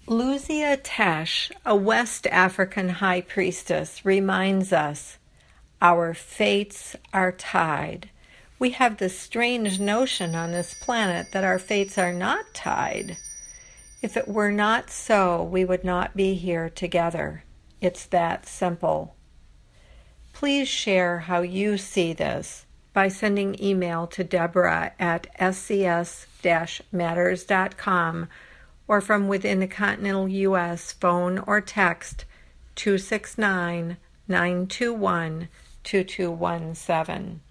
Luzia Tesh, a West African high priestess, reminds us, our fates are tied. We have this strange notion on this planet that our fates are not tied. If it were not so, we would not be here together. It's that simple. Please share how you see this by sending email to Deborah at scs-matters.com or from within the continental U.S. phone or text 269-921-2217.